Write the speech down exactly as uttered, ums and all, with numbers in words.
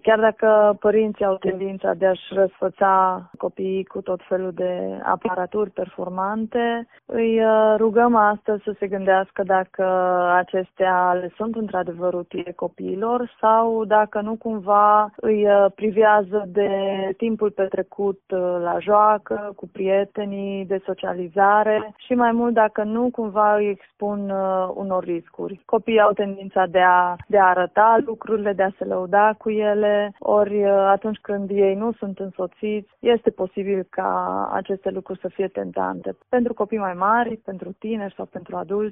Chiar dacă părinții au tendința de a-și răsfăța copiii cu tot felul de aparaturi performante, îi rugăm astăzi să se gândească dacă acestea le sunt într-adevăr utile copiilor sau dacă nu cumva îi privează de timpul petrecut la joacă, cu prietenii, de socializare și mai mult dacă nu cumva îi expun unor riscuri. Copiii au tendința de a, de a arăta lucrurile, de a se lăuda cu ele, ori atunci când ei nu sunt însoțiți, este posibil ca aceste lucruri să fie tentante. Pentru copii mai mari, pentru tineri sau pentru adulți,